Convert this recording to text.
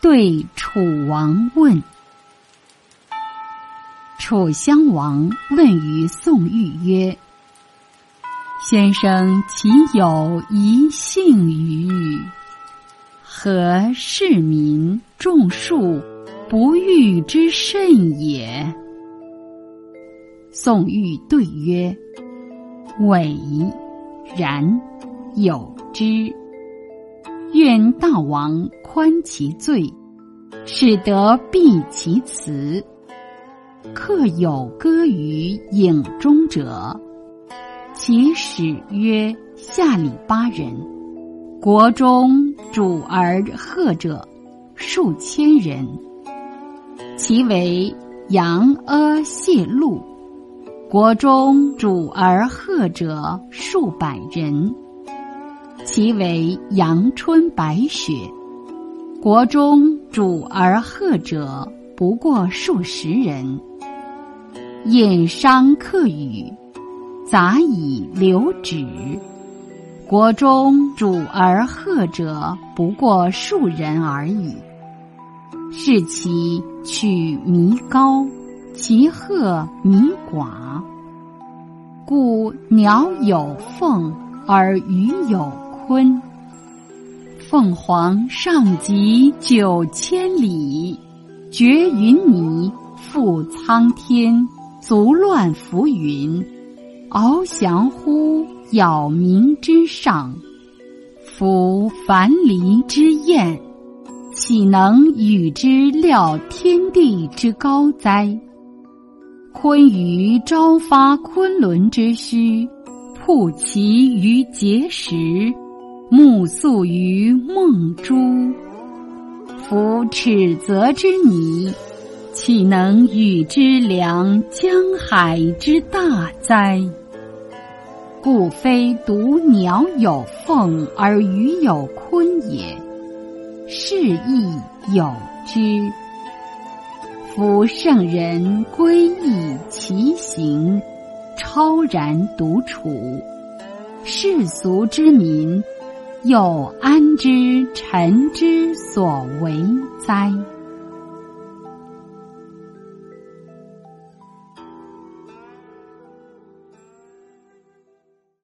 对楚王问。楚襄王问于宋玉曰：先生岂有一幸于？何市民众数不欲之甚也？宋玉对曰：伪然，有之。愿大王宽其罪，使得避其辞。客有歌于郢中者，其始曰下里巴人，国中主而贺者数千人，其为阳阿谢禄，国中主而贺者数百人，其为阳春白雪，国中主而贺者不过数十人。引商客语，杂以留止，国中主而贺者不过数人而已。是其取弥高，其贺弥寡。故鸟有凤，而鱼有鲲。凤凰上极9000里，绝云霓，覆苍天，足乱浮云，翱翔乎杳冥之上。夫樊篱之燕，岂能与之料天地之高哉？鲲于朝发昆仑之墟，曝其于碣石，目宿于梦珠。夫尺泽之泥，岂能与之量江海之大哉？故非独鸟有凤而鱼有鲲也，是亦有之。夫圣人归意其行，超然独处，世俗之民，又安知臣之所为哉？